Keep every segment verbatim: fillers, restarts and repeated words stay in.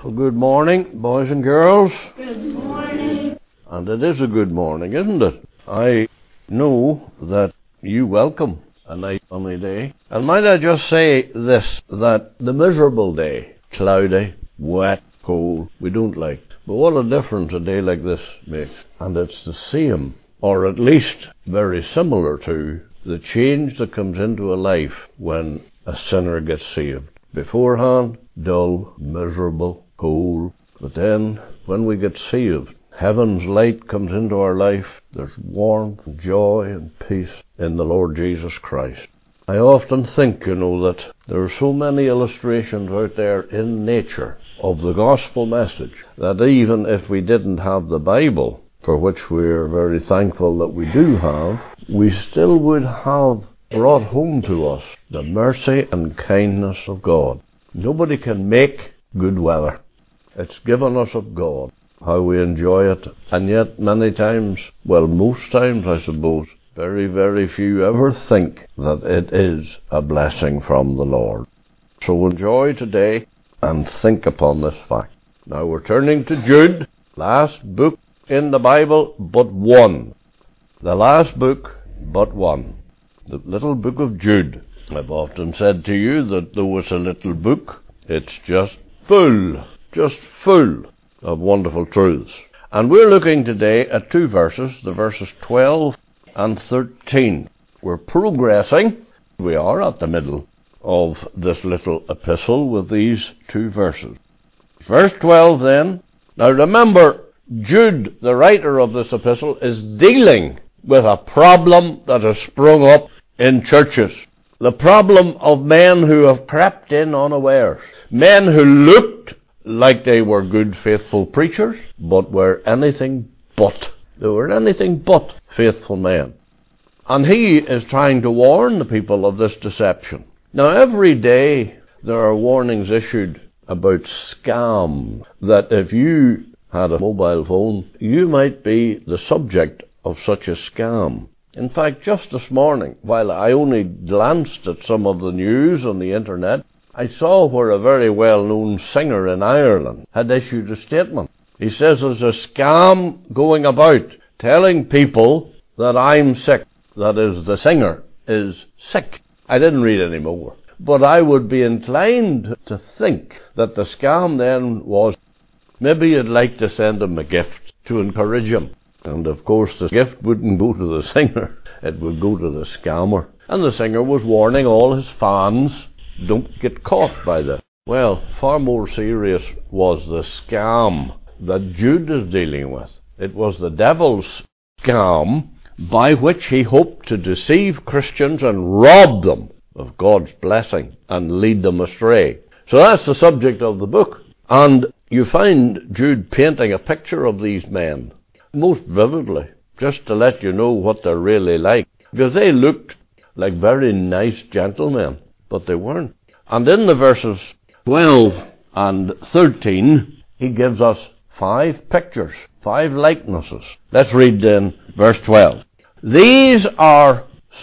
Well, good morning, boys and girls. Good morning. And it is a good morning, isn't it? I know that you welcome a nice sunny day. And might I just say this, that the miserable day, cloudy, wet, cold, we don't like. But what a difference a day like this makes. And it's the same, or at least very similar to, the change that comes into a life when a sinner gets saved. Beforehand, dull, miserable, cold. But then, when we get saved, heaven's light comes into our life. There's warmth, joy, and peace in the Lord Jesus Christ. I often think, you know, that there are so many illustrations out there in nature of the gospel message that even if we didn't have the Bible, for which we're very thankful that we do have, we still would have brought home to us the mercy and kindness of God. Nobody can make good weather. It's given us of God. How we enjoy it. And yet many times, well, most times I suppose, very, very few ever think that it is a blessing from the Lord. So enjoy today and think upon this fact. Now we're turning to Jude, last book in the Bible, but one. The last book, but one. The little book of Jude. I've often said to you that though it's a little book, it's just full, just full of wonderful truths. And we're looking today at two verses, the verses twelve and thirteen. We're progressing. We are at the middle of this little epistle with these two verses. Verse twelve then. Now remember, Jude, the writer of this epistle, is dealing with a problem that has sprung up in churches. The problem of men who have crept in unawares. Men who looked like they were good, faithful preachers, but were anything but. They were anything but faithful men. And he is trying to warn the people of this deception. Now, every day there are warnings issued about scam, that if you had a mobile phone, you might be the subject of such a scam. In fact, just this morning, while I only glanced at some of the news on the internet, I saw where a very well-known singer in Ireland had issued a statement. He says there's a scam going about telling people that I'm sick. That is, the singer is sick. I didn't read any more. But I would be inclined to think that the scam then was, maybe you'd like to send him a gift to encourage him. And of course the gift wouldn't go to the singer, it would go to the scammer. And the singer was warning all his fans, don't get caught by this. Well, far more serious was the scam that Jude is dealing with. It was the devil's scam by which he hoped to deceive Christians and rob them of God's blessing and lead them astray. So that's the subject of the book. And you find Jude painting a picture of these men most vividly, just to let you know what they're really like. Because they looked like very nice gentlemen, but they weren't. And in the verses twelve and thirteen, he gives us five pictures, five likenesses. Let's read then verse twelve. These are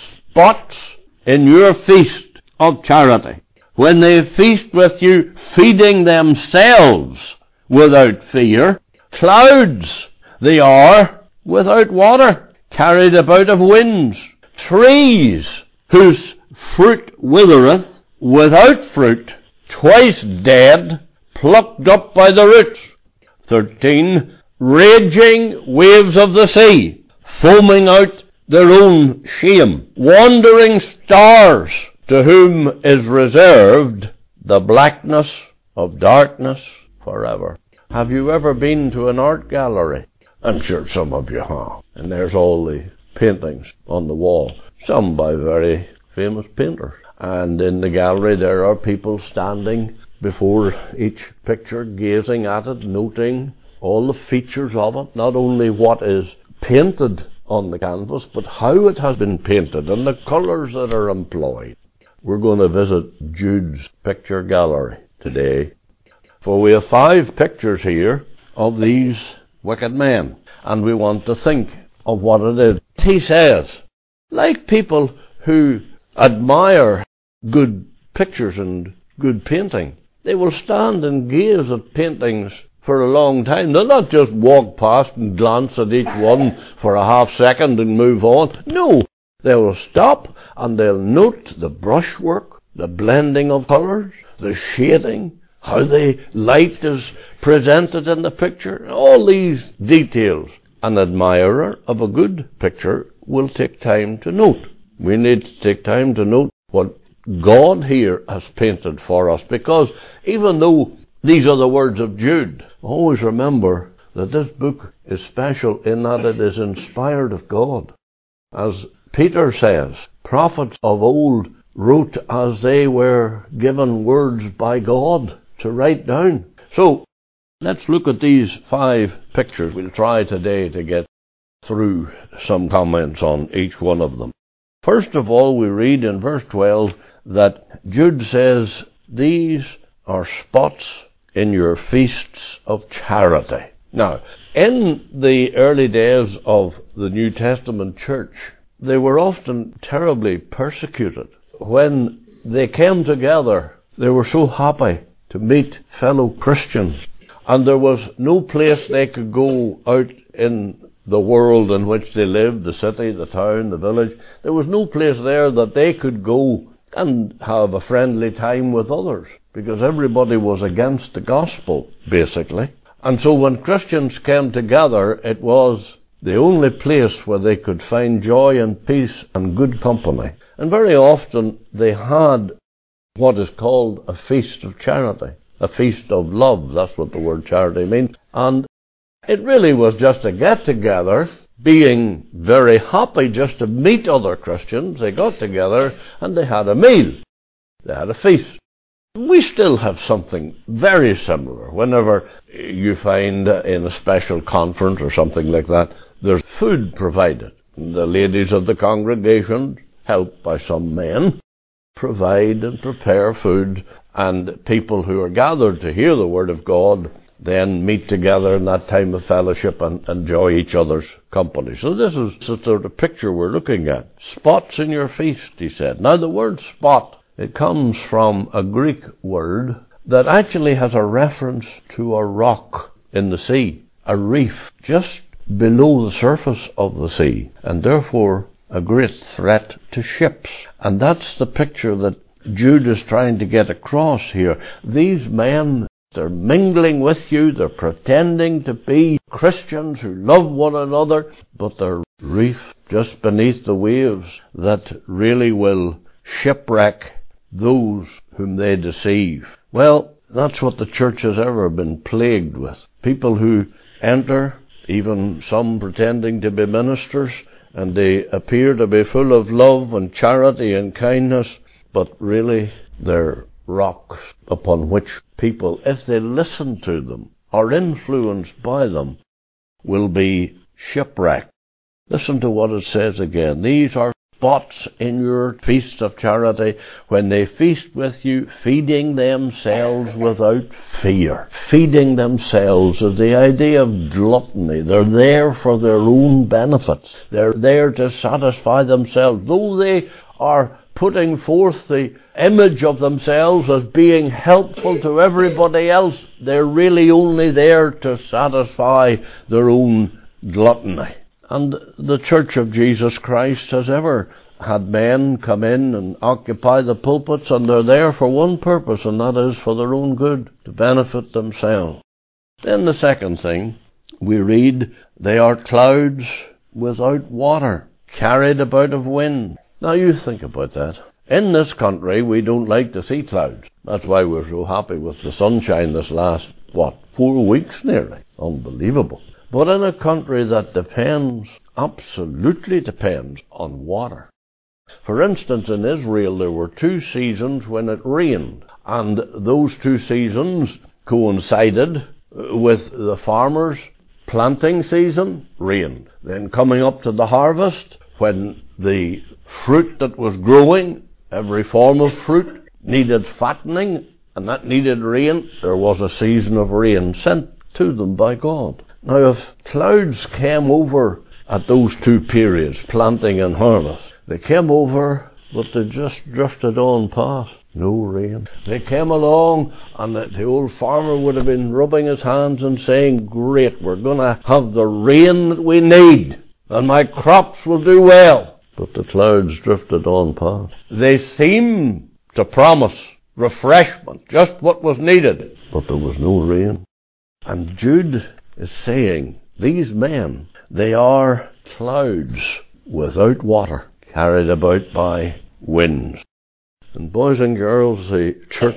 spots in your feast of charity, when they feast with you, feeding themselves without fear. Clouds they are without water, carried about of winds. Trees whose fruit withereth, without fruit, twice dead, plucked up by the roots. Thirteen, raging waves of the sea, foaming out their own shame. Wandering stars, to whom is reserved the blackness of darkness forever. Have you ever been to an art gallery? I'm sure some of you have. And there's all the paintings on the wall, some by very famous painters. And in the gallery there are people standing before each picture, gazing at it, noting all the features of it, not only what is painted on the canvas, but how it has been painted and the colours that are employed. We're going to visit Jude's picture gallery today, for we have five pictures here of these wicked men, and we want to think of what it is. He says, like people who admire good pictures and good painting, They will stand and gaze at paintings for a long time. They'll not just walk past and glance at each one for a half second and move on. No, they will stop and they'll note the brushwork, the blending of colours, the shading, how the light is presented in the picture, all these details. An admirer of a good picture will take time to note. We need to take time to note what God here has painted for us, because even though these are the words of Jude, always remember that this book is special in that it is inspired of God. As Peter says, prophets of old wrote as they were given words by God to write down. So, let's look at these five pictures. We'll try today to get through some comments on each one of them. First of all, we read in verse twelve that Jude says, these are spots in your feasts of charity. Now, in the early days of the New Testament church, they were often terribly persecuted. When they came together, they were so happy to meet fellow Christians, and there was no place they could go out in the world in which they lived, the city, the town, the village. There was no place there that they could go and have a friendly time with others, because everybody was against the gospel, basically. And so when Christians came together, it was the only place where they could find joy and peace and good company. And very often they had what is called a feast of charity, a feast of love. That's what the word charity means. And it really was just a get-together, being very happy just to meet other Christians. They got together and they had a meal. They had a feast. We still have something very similar. Whenever you find in a special conference or something like that, there's food provided. The ladies of the congregation, helped by some men, provide and prepare food, and people who are gathered to hear the word of God then meet together in that time of fellowship and enjoy each other's company. So this is the sort of picture we're looking at. Spots in your feast, he said. Now the word spot, it comes from a Greek word that actually has a reference to a rock in the sea, a reef just below the surface of the sea, and therefore a great threat to ships. And that's the picture that Jude is trying to get across here. These men, they're mingling with you, they're pretending to be Christians who love one another, but they're a reef just beneath the waves that really will shipwreck those whom they deceive. Well, that's what the church has ever been plagued with. People who enter, even some pretending to be ministers, and they appear to be full of love and charity and kindness, but really they're rocks upon which people, if they listen to them, are influenced by them, will be shipwrecked. Listen to what it says again. These are spots in your feast of charity, when they feast with you, feeding themselves without fear. Feeding themselves is the idea of gluttony. They're there for their own benefits. They're there to satisfy themselves. Though they are putting forth the image of themselves as being helpful to everybody else, they're really only there to satisfy their own gluttony. And the Church of Jesus Christ has ever had men come in and occupy the pulpits, and they're there for one purpose, and that is for their own good, to benefit themselves. Then the second thing, we read, they are clouds without water, carried about of wind. Now you think about that. In this country, we don't like to see clouds. That's why we're so happy with the sunshine this last, what, four weeks nearly. Unbelievable. But in a country that depends, absolutely depends, on water. For instance, in Israel, there were two seasons when it rained, and those two seasons coincided with the farmers' planting season, rain. Then coming up to the harvest, when the fruit that was growing, every form of fruit, needed fattening, and that needed rain, there was a season of rain sent to them by God. Now, if clouds came over at those two periods, planting and harvest, they came over but they just drifted on past. No rain. They came along, and the, the old farmer would have been rubbing his hands and saying, great, we're going to have the rain that we need, and my crops will do well. But the clouds drifted on past. They seemed to promise refreshment, just what was needed, but there was no rain. And Jude is saying, these men, they are clouds without water, carried about by winds. And boys and girls, the church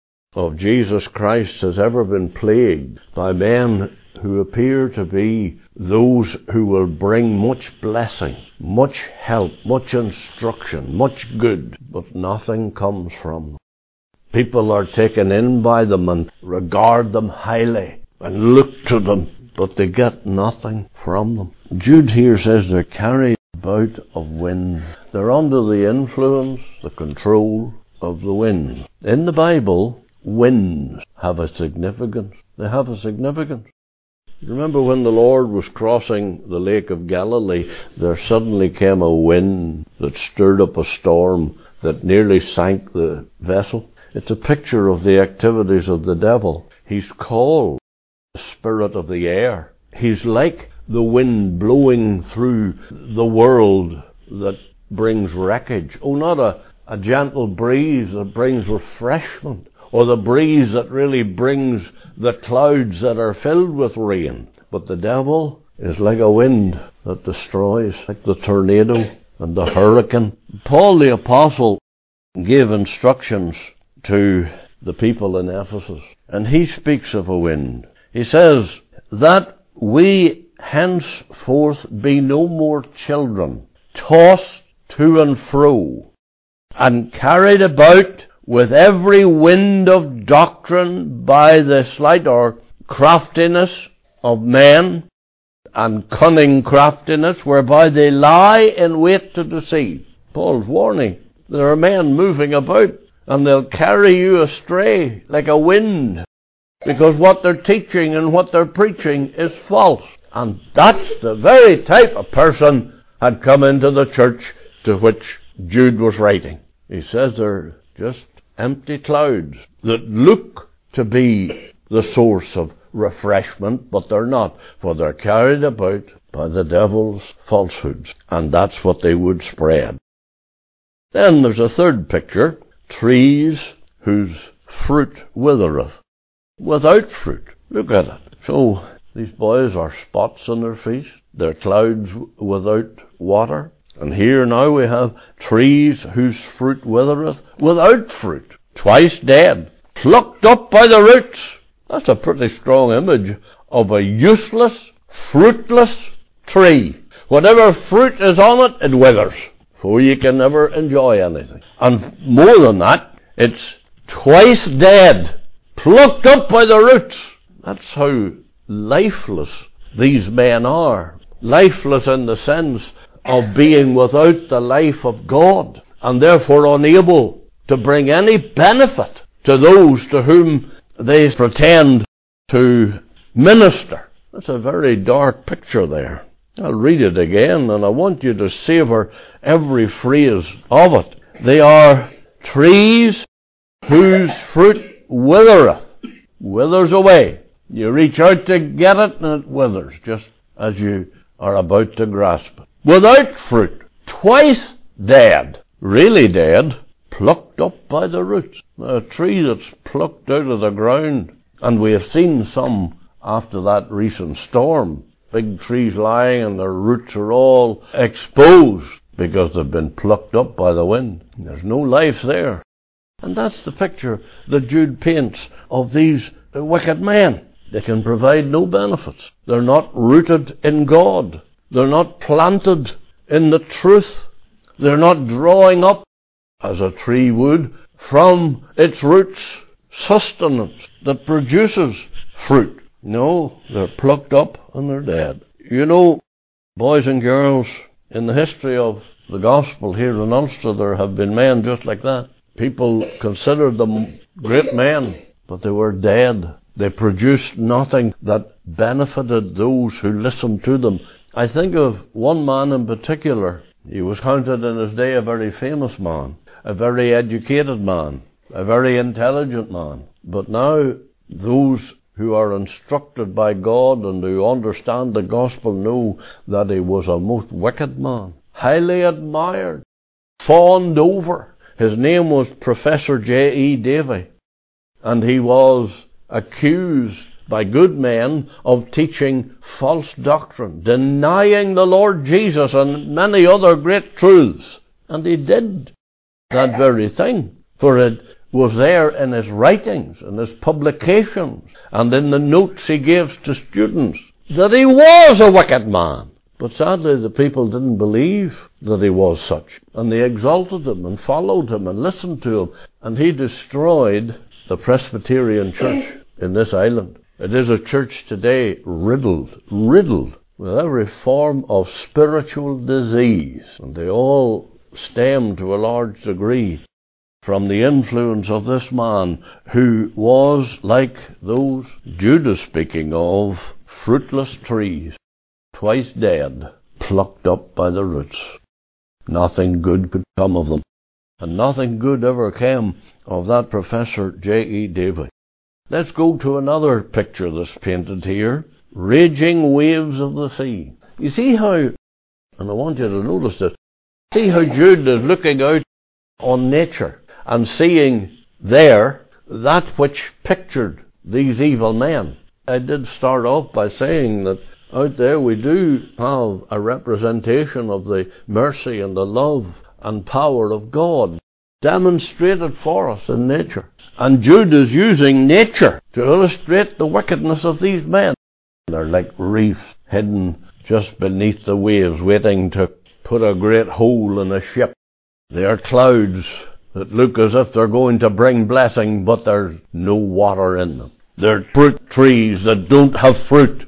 of Jesus Christ has ever been plagued by men who appear to be those who will bring much blessing, much help, much instruction, much good, but nothing comes from them. People are taken in by them and regard them highly and look to them, but they get nothing from them. Jude here says they're carried about of wind. They're under the influence, the control of the wind. In the Bible, winds have a significance. They have a significance. You remember when the Lord was crossing the Lake of Galilee, there suddenly came a wind that stirred up a storm that nearly sank the vessel. It's a picture of the activities of the devil. He's called the spirit of the air. He's like the wind blowing through the world that brings wreckage. Oh, not a, a gentle breeze that brings refreshment, or the breeze that really brings the clouds that are filled with rain. But the devil is like a wind that destroys, like the tornado and the hurricane. Paul the Apostle gave instructions to the people in Ephesus, and he speaks of a wind. He says, that we henceforth be no more children, tossed to and fro, and carried about with every wind of doctrine by the sleight or craftiness of men, and cunning craftiness, whereby they lie in wait to deceive. Paul's warning. There are men moving about, and they'll carry you astray like a wind, because what they're teaching and what they're preaching is false. And that's the very type of person had come into the church to which Jude was writing. He says they're just empty clouds that look to be the source of refreshment, but they're not, for they're carried about by the devil's falsehoods, and that's what they would spread. Then there's a third picture, trees whose fruit withereth. Without fruit. Look at it. So these boys are spots on their feet. They're clouds without water. And here now we have trees whose fruit withereth, without fruit, twice dead, plucked up by the roots. That's a pretty strong image of a useless, fruitless tree. Whatever fruit is on it, it withers, for you can never enjoy anything. And more than that, it's twice dead, plucked up by the roots. That's how lifeless these men are. Lifeless in the sense of being without the life of God, and therefore unable to bring any benefit to those to whom they pretend to minister. That's a very dark picture there. I'll read it again, and I want you to savor every phrase of it. They are trees whose fruit withereth, withers away. You reach out to get it, and it withers, just as you are about to grasp it. Without fruit, twice dead, really dead, plucked up by the roots. A tree that's plucked out of the ground, and we have seen some after that recent storm. Big trees lying and their roots are all exposed because they've been plucked up by the wind. There's no life there. And that's the picture that Jude paints of these wicked men. They can provide no benefits. They're not rooted in God. They're not planted in the truth. They're not drawing up, as a tree would, from its roots sustenance that produces fruit. No, they're plucked up and they're dead. You know, boys and girls, in the history of the gospel here in Ulster, there have been men just like that. People considered them great men, but they were dead. They produced nothing that benefited those who listened to them. I think of one man in particular, He was counted in his day a very famous man, a very educated man, a very intelligent man. But now those who are instructed by God and who understand the gospel know that he was a most wicked man, highly admired, fawned over. His name was Professor J E Davy, and he was accused by good men of teaching false doctrine, denying the Lord Jesus and many other great truths. And he did that very thing, for it was there in his writings, in his publications, and in the notes he gives to students, that he was a wicked man. But sadly the people didn't believe that he was such, and they exalted him and followed him and listened to him, and he destroyed the Presbyterian Church in this island. It is a church today riddled, riddled with every form of spiritual disease, and they all stem to a large degree from the influence of this man who was like those Judas speaking of, fruitless trees, twice dead, plucked up by the roots. Nothing good could come of them, and nothing good ever came of that Professor J E Davy. Let's go to another picture that's painted here. Raging waves of the sea. You see how, and I want you to notice this, see how Jude is looking out on nature and seeing there that which pictured these evil men. I did start off by saying that out there we do have a representation of the mercy and the love and power of God demonstrated for us in nature. And Jude is using nature to illustrate the wickedness of these men. They're like reefs hidden just beneath the waves, waiting to put a great hole in a ship. They are clouds that look as if they're going to bring blessing, but there's no water in them. They're fruit trees that don't have fruit.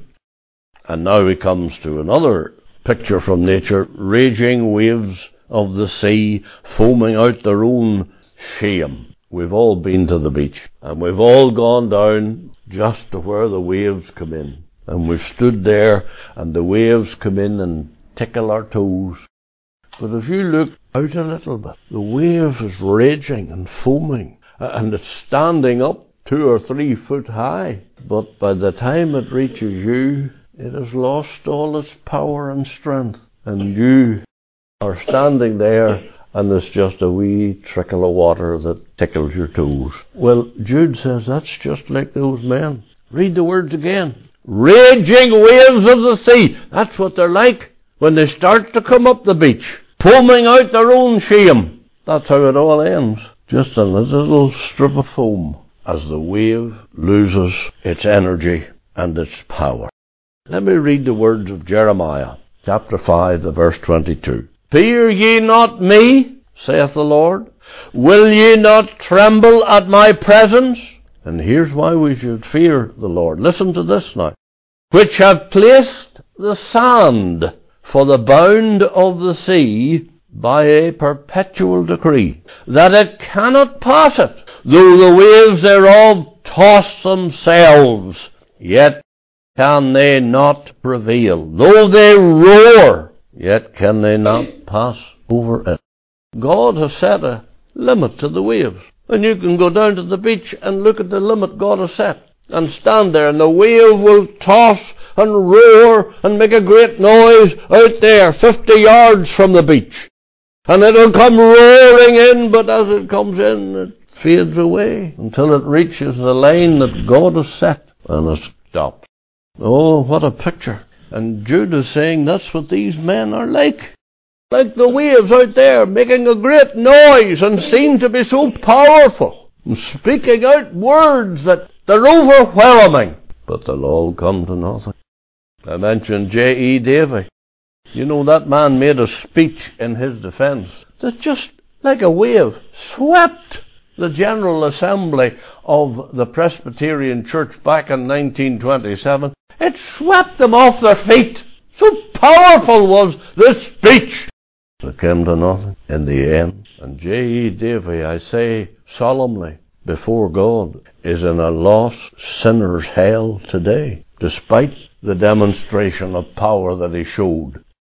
And now he comes to another picture from nature, raging waves of the sea, foaming out their own shame. We've all been to the beach, and we've all gone down just to where the waves come in. And we've stood there, and the waves come in and tickle our toes. But if you look out a little bit, the wave is raging and foaming, and it's standing up two or three foot high. But by the time it reaches you, it has lost all its power and strength, and you are standing there, and it's just a wee trickle of water that tickles your toes. Well, Jude says that's just like those men. Read the words again. Raging waves of the sea. That's what they're like when they start to come up the beach, foaming out their own shame. That's how it all ends. Just a little strip of foam as the wave loses its energy and its power. Let me read the words of Jeremiah, chapter five, the verse twenty-two. Fear ye not me, saith the Lord. Will ye not tremble at my presence? And here's why we should fear the Lord. Listen to this now. Which have placed the sand for the bound of the sea by a perpetual decree, that it cannot pass it, though the waves thereof toss themselves, yet can they not prevail. Though they roar, yet can they not pass over it. God has set a limit to the waves. And you can go down to the beach and look at the limit God has set, and stand there, and the wave will toss and roar and make a great noise out there, fifty yards from the beach. And it'll come roaring in, but as it comes in, it fades away until it reaches the line that God has set, and it stops. Oh, what a picture. And Jude is saying that's what these men are like. Like the waves out there, making a great noise and seem to be so powerful, and speaking out words that they're overwhelming, but they'll all come to nothing. I mentioned J E Davy. You know, that man made a speech in his defense that just like a wave swept the General Assembly of the Presbyterian Church back in nineteen twenty-seven. It swept them off their feet. So powerful was this speech. It came to nothing in the end. And J E Davy, I say solemnly before God, is in a lost sinner's hell today, despite the demonstration of power that he showed.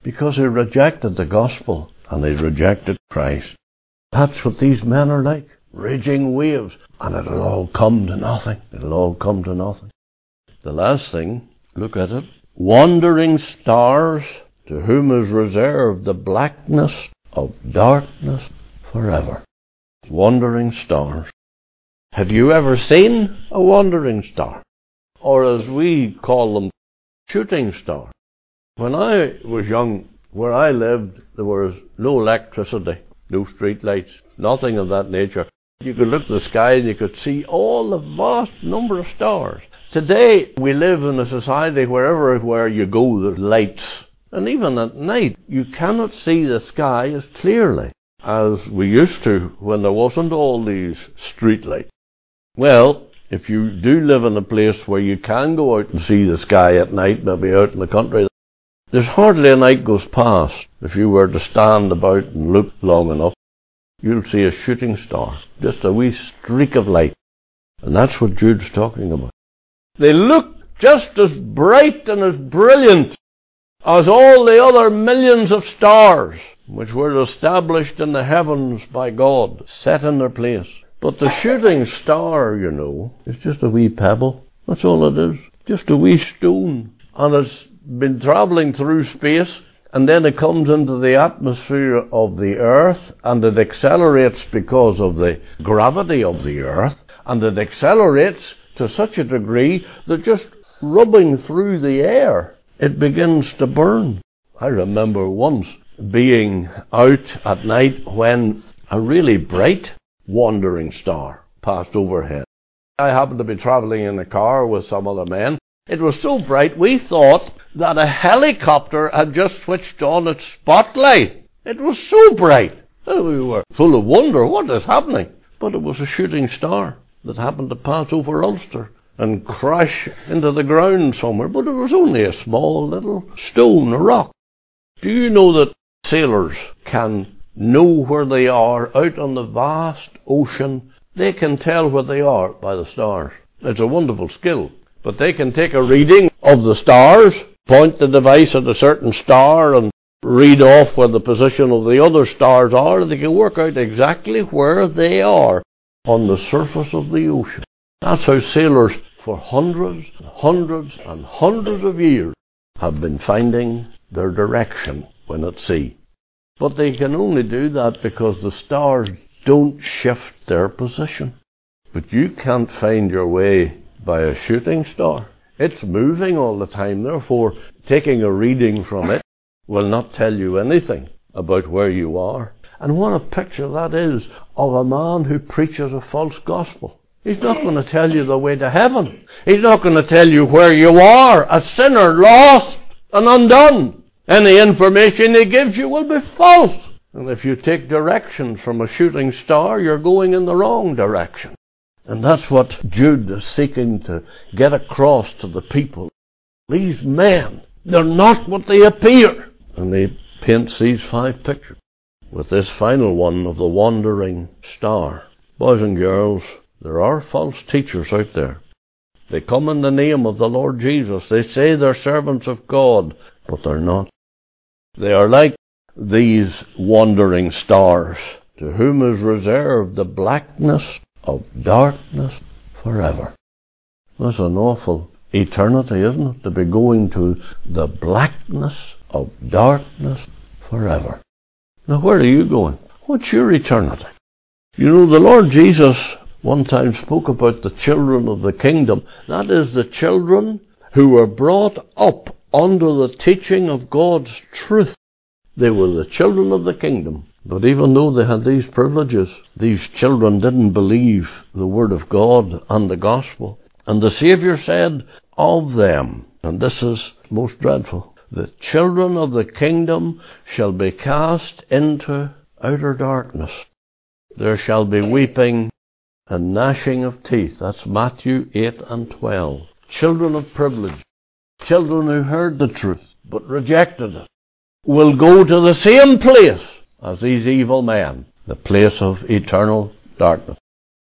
because he rejected the gospel and he rejected Christ. That's what these men are like, raging waves, and it'll all come to nothing. It'll all come to nothing. The last thing, look at it. Wandering stars, to whom is reserved the blackness of darkness forever. Wandering stars. Have you ever seen a wandering star? Or as we call them, shooting stars. When I was young, where I lived, there was no electricity, no street lights, nothing of that nature. You could look at the sky and you could see all the vast number of stars. Today, we live in a society where everywhere you go, there's lights. And even at night, you cannot see the sky as clearly as we used to when there wasn't all these street lights. Well, if you do live in a place where you can go out and see the sky at night, maybe out in the country, there's hardly a night goes past. If you were to stand about and look long enough, you'll see a shooting star, just a wee streak of light. And that's what Jude's talking about. They look just as bright and as brilliant as all the other millions of stars which were established in the heavens by God, set in their place. But the shooting star, you know, is just a wee pebble. That's all it is. Just a wee stone. And it's been travelling through space, and then it comes into the atmosphere of the earth, and it accelerates because of the gravity of the earth, and it accelerates to such a degree that just rubbing through the air, it begins to burn. I remember once being out at night when a really bright wandering star passed overhead. I happened to be travelling in a car with some other men. It was so bright we thought that a helicopter had just switched on its spotlight. It was so bright. We were full of wonder, what is happening? But it was a shooting star that happened to pass over Ulster and crash into the ground somewhere. But it was only a small little stone, a rock. Do you know that sailors can know where they are out on the vast ocean? They can tell where they are by the stars. It's a wonderful skill. But they can take a reading of the stars, point the device at a certain star and read off where the position of the other stars are, and they can work out exactly where they are on the surface of the ocean. That's how sailors for hundreds and hundreds and hundreds of years have been finding their direction when at sea. But they can only do that because the stars don't shift their position. But you can't find your way by a shooting star. It's moving all the time, therefore taking a reading from it will not tell you anything about where you are. And what a picture that is of a man who preaches a false gospel. He's not going to tell you the way to heaven. He's not going to tell you where you are, a sinner, lost and undone. Any information he gives you will be false. And if you take directions from a shooting star, you're going in the wrong direction. And that's what Jude is seeking to get across to the people. These men, they're not what they appear. And he paints these five pictures with this final one of the wandering star. Boys and girls, there are false teachers out there. They come in the name of the Lord Jesus. They say they're servants of God, but they're not. They are like these wandering stars, to whom is reserved the blackness of darkness forever. That's an awful eternity, isn't it? To be going to the blackness of darkness forever. Now, where are you going? What's your eternity? You know, the Lord Jesus one time spoke about the children of the kingdom. That is, the children who were brought up under the teaching of God's truth. They were the children of the kingdom. But even though they had these privileges, these children didn't believe the word of God and the gospel. And the Saviour said of them, and this is most dreadful, the children of the kingdom shall be cast into outer darkness. There shall be weeping and gnashing of teeth. That's Matthew eight and twelve. Children of privilege, children who heard the truth but rejected it, will go to the same place as these evil men, the place of eternal darkness.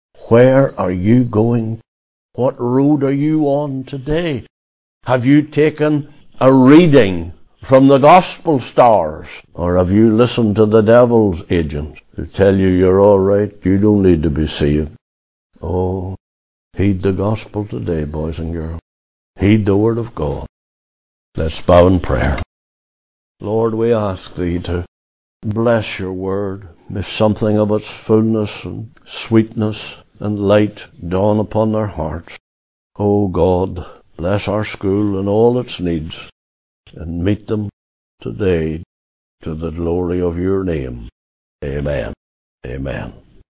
Where are you going? What road are you on today? Have you taken a reading from the gospel stars? Or have you listened to the devil's agents who tell you you're all right, you don't need to be saved? Oh, heed the gospel today, boys and girls. Heed the word of God. Let's bow in prayer. Lord, we ask Thee to bless your word. May something of its fullness and sweetness and light dawn upon their hearts. Oh God, bless our school and all its needs, and meet them today to the glory of your name. Amen. Amen.